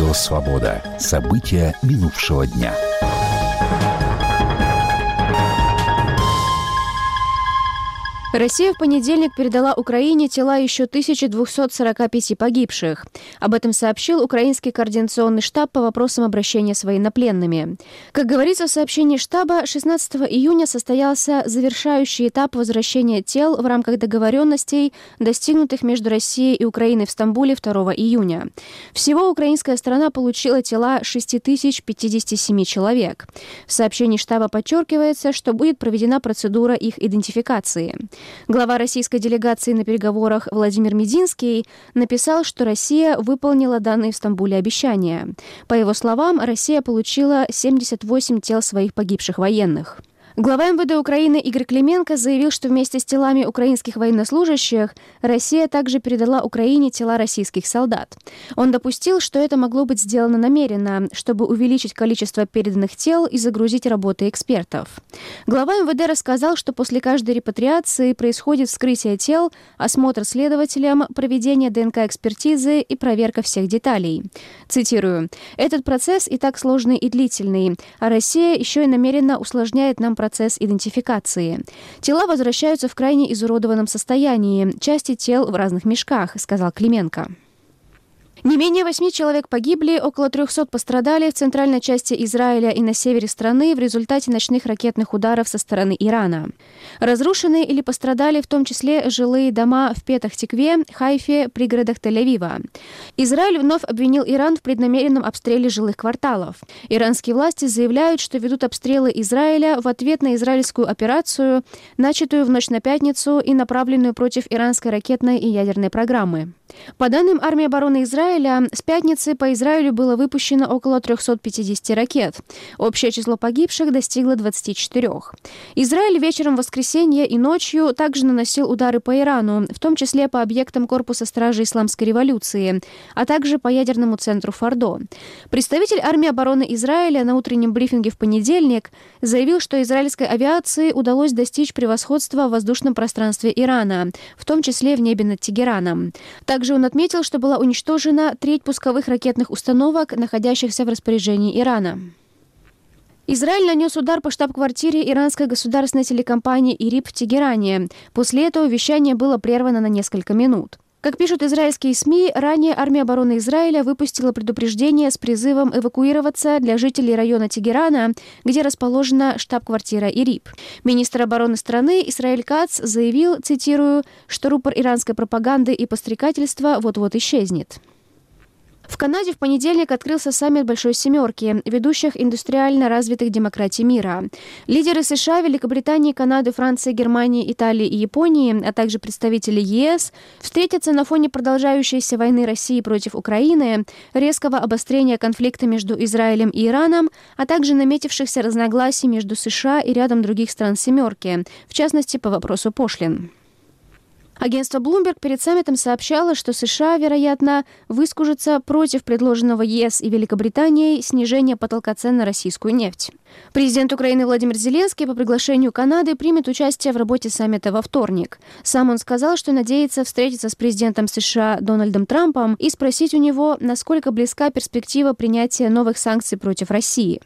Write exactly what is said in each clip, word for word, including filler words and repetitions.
Радио «Свобода». События минувшего дня. Россия в понедельник передала Украине тела еще тысячи двухсот сорока пяти погибших. Об этом сообщил Украинский координационный штаб по вопросам обращения с военнопленными. Как говорится в сообщении штаба, шестнадцатого июня состоялся завершающий этап возвращения тел в рамках договоренностей, достигнутых между Россией и Украиной в Стамбуле второго июня. Всего украинская сторона получила тела шесть тысяч пятьдесят семь человек. В сообщении штаба подчеркивается, что будет проведена процедура их идентификации. Глава российской делегации на переговорах Владимир Мединский написал, что Россия выполнила данные в Стамбуле обещания. По его словам, Россия получила семьдесят восемь тел своих погибших военных. Глава эм вэ дэ Украины Игорь Клименко заявил, что вместе с телами украинских военнослужащих Россия также передала Украине тела российских солдат. Он допустил, что это могло быть сделано намеренно, чтобы увеличить количество переданных тел и загрузить работы экспертов. Глава эм вэ дэ рассказал, что после каждой репатриации происходит вскрытие тел, осмотр следователям, проведение дэ эн ка-экспертизы и проверка всех деталей. Цитирую: «Этот процесс и так сложный и длительный, а Россия еще и намеренно усложняет нам процесс процесс идентификации. Тела возвращаются в крайне изуродованном состоянии, части тел в разных мешках», — сказал Клименко. Не менее восьми человек погибли, около трехсот пострадали в центральной части Израиля и на севере страны в результате ночных ракетных ударов со стороны Ирана. Разрушены или пострадали в том числе жилые дома в Петах-Тикве, Хайфе, пригородах Тель-Авива. Израиль вновь обвинил Иран в преднамеренном обстреле жилых кварталов. Иранские власти заявляют, что ведут обстрелы Израиля в ответ на израильскую операцию, начатую в ночь на пятницу и направленную против иранской ракетной и ядерной программы. По данным армии обороны Израиля, с пятницы по Израилю было выпущено около трехсот пятидесяти ракет. Общее число погибших достигло двадцати четырёх. Израиль вечером воскресенья и ночью также наносил удары по Ирану, в том числе по объектам Корпуса стражи Исламской революции, а также по ядерному центру Фордо. Представитель армии обороны Израиля на утреннем брифинге в понедельник заявил, что израильской авиации удалось достичь превосходства в воздушном пространстве Ирана, в том числе в небе над Тегераном. Также он отметил, что была уничтожена треть пусковых ракетных установок, находящихся в распоряжении Ирана. Израиль нанес удар по штаб-квартире иранской государственной телекомпании ИРИБ в Тегеране. После этого вещание было прервано на несколько минут. Как пишут израильские СМИ, ранее армия обороны Израиля выпустила предупреждение с призывом эвакуироваться для жителей района Тегерана, где расположена штаб-квартира ИРИБ. Министр обороны страны Исраэль Кац заявил, цитирую, что рупор иранской пропаганды и подстрекательства вот-вот исчезнет. В Канаде в понедельник открылся саммит Большой Семерки, ведущих индустриально развитых демократий мира. Лидеры США, Великобритании, Канады, Франции, Германии, Италии и Японии, а также представители е эс встретятся на фоне продолжающейся войны России против Украины, резкого обострения конфликта между Израилем и Ираном, а также наметившихся разногласий между США и рядом других стран Семерки, в частности, по вопросу пошлин. Агентство Bloomberg перед саммитом сообщало, что США, вероятно, выскажутся против предложенного е эс и Великобританией снижения потолка цен на российскую нефть. Президент Украины Владимир Зеленский по приглашению Канады примет участие в работе саммита во вторник. Сам он сказал, что надеется встретиться с президентом США Дональдом Трампом и спросить у него, насколько близка перспектива принятия новых санкций против России.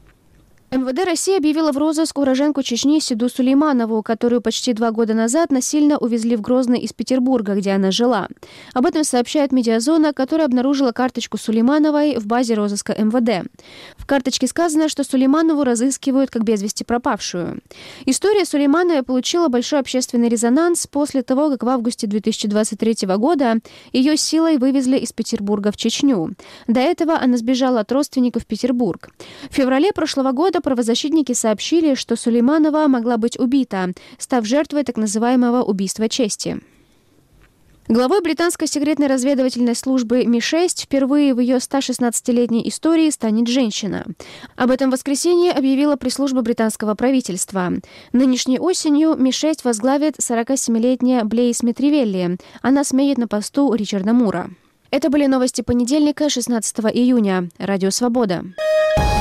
эм вэ дэ России объявила в розыск уроженку Чечни Седу Сулейманову, которую почти два года назад насильно увезли в Грозный из Петербурга, где она жила. Об этом сообщает «Медиазона», которая обнаружила карточку Сулеймановой в базе розыска эм вэ дэ. В карточке сказано, что Сулейманову разыскивают как без вести пропавшую. История Сулеймановой получила большой общественный резонанс после того, как в августе две тысячи двадцать третьего года ее силой вывезли из Петербурга в Чечню. До этого она сбежала от родственников в Петербург. В феврале прошлого года правозащитники сообщили, что Сулейманова могла быть убита, став жертвой так называемого убийства чести. Главой британской секретной разведывательной службы Ми шесть впервые в ее ста шестнадцатилетней истории станет женщина. Об этом в воскресенье объявила пресс-служба британского правительства. Нынешней осенью Ми шесть возглавит сорокасемилетняя Блейз Метривелли. Она сменит на посту Ричарда Мура. Это были новости понедельника, шестнадцатого июня. Радио «Свобода».